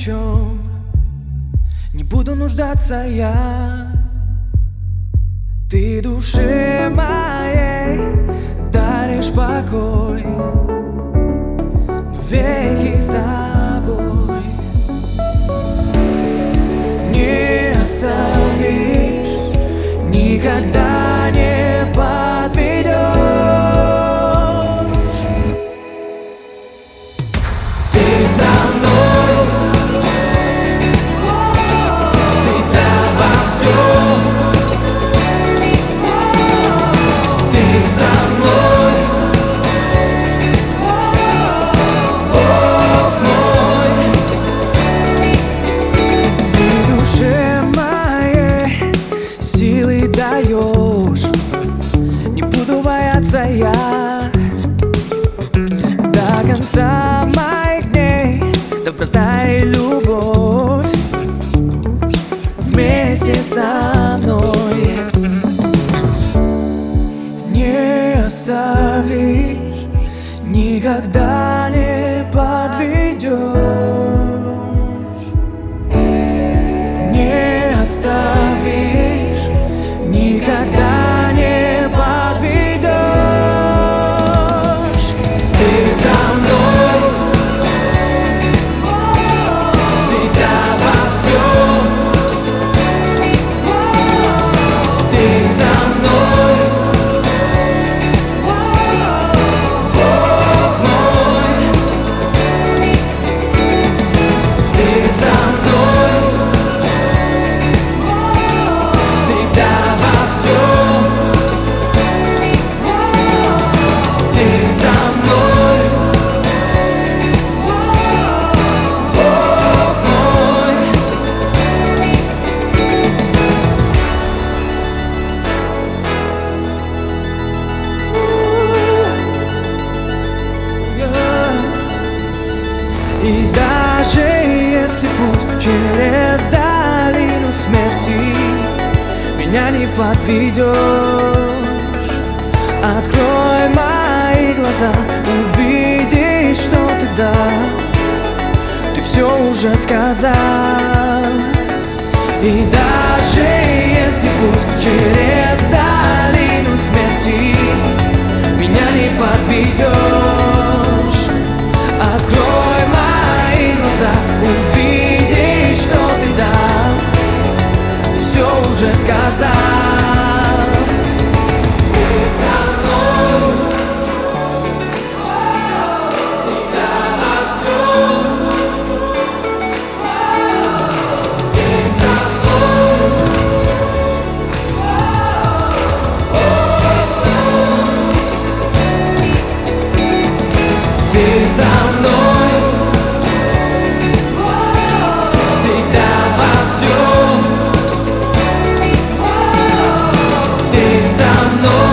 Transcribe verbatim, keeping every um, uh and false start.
чем не буду нуждаться я. Ты душе моей даришь покой, веки с тобой не оставишь, никогда не подведешь. Ты со мной всегда во всем. Ты со мной, Бог мой. Ты душе моей силы даешь, не буду бояться я. До конца моих дней доброта и любовь вместе со мной. Не оставишь, никогда не подведешь. Не оставишь, никогда не подведешь. Ты со мной всегда во всем. Ты со мной, Бог мой. Ты со мной всегда во всем. Ты со мной, Бог мой. И даже если путь через долину смерти меня не подведешь, открой мои глаза, увидишь, что тогда ты все уже сказал. И даже если путь через долину смерти меня не подведешь, открой мои глаза, увидишь, что ты дал, ты все уже сказал. Ты со мной всегда во всем. Ты со мной, ты со мной всегда во всем. Ты со мной.